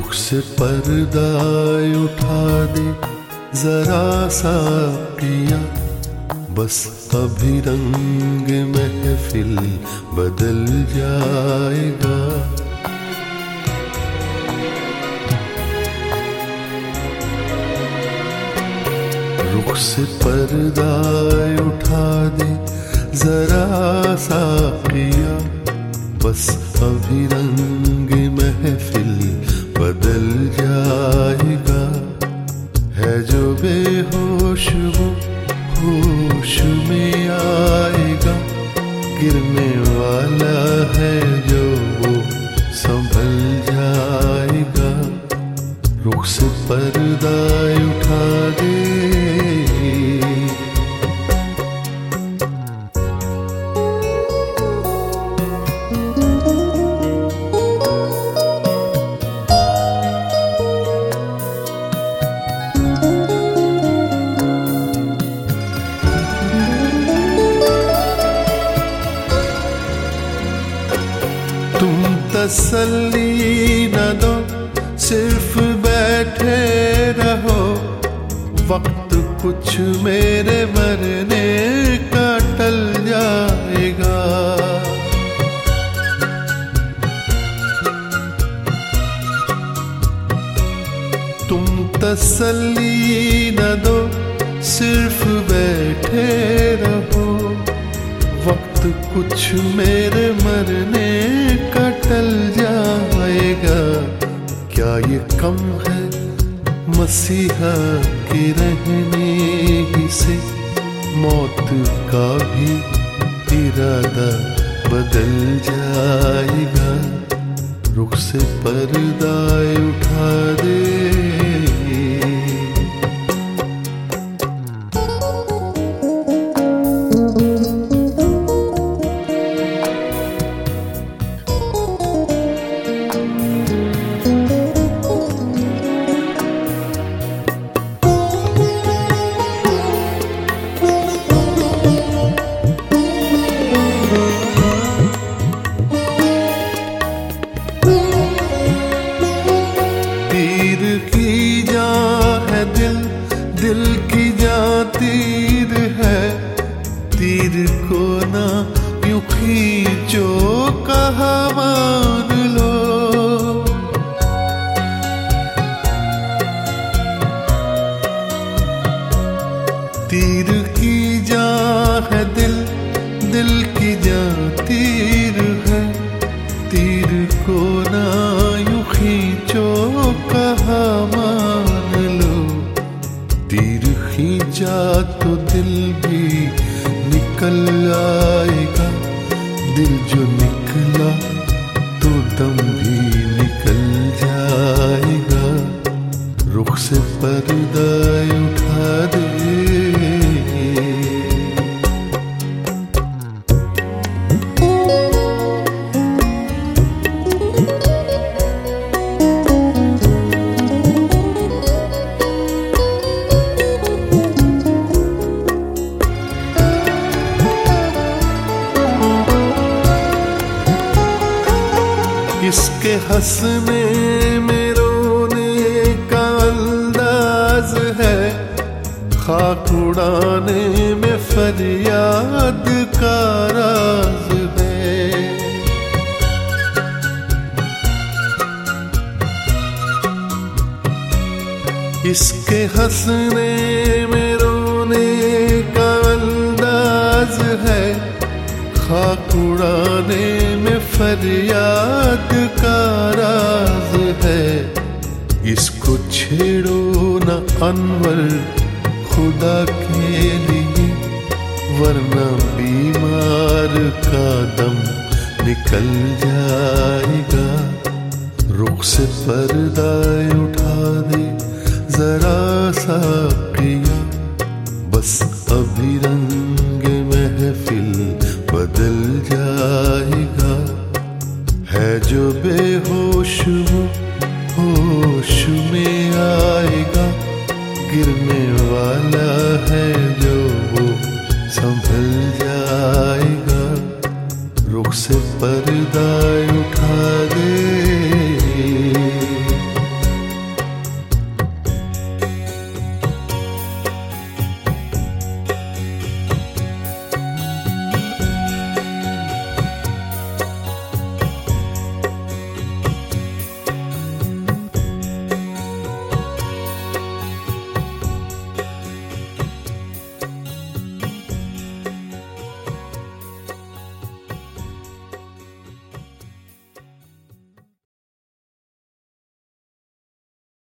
रुख से पर्दा उठा दे जरा सा पिया, बस अभी रंग महफिल बदल जाएगा। रुख से पर्दा उठा दे जरा सा पिया, बस अभी रंग महफिल बदल जाएगा। है जो बेहोश वो होश में आएगा, गिरने वाला है जो वो संभल जाएगा। रुख से पर्दा उठा दे। तुम तसल्ली न दो, सिर्फ बैठे रहो, वक्त कुछ मेरे मरने का टल जाएगा। तुम तसल्ली न दो, सिर्फ बैठे रहो, वक्त कुछ मेरे मरने का टल जाएगा। क्या ये कम है मसीहा के रहने ही से, मौत का भी इरादा बदल जाएगा। रुख से पर्दा उठा दे। तीर की जा है दिल, दिल की जा तीर है, तीर को ना यूं खींचो कहा मान लो। तीर की जा है दिल, दिल की जा तीर है, तीर को ना यूं खींचो कहा मान लो। तीर खींचा तो दिल भी निकल आएगा, दिल जो निकला तो दम भी निकल जाएगा। रुख से पर्दा उठा दे। इसके हंसने में रोने का अंदाज है, खाक उड़ाने में फरियाद का राज है। इसके हंसने में रोने का अंदाज है, खाक उड़ाने में फरियाद का राज है। इसको छेड़ो न अनवर खुदा के लिए, वरना बीमार का दम निकल जाएगा। रुख से पर्दा उठा दे जरा सा पिया, बस अभी रंग महफिल बदल जाएगा। है जो बेहोश वो होश में आएगा, गिरने वाला है जो वो संभल जाएगा। रुख से पर्दा उठा दे।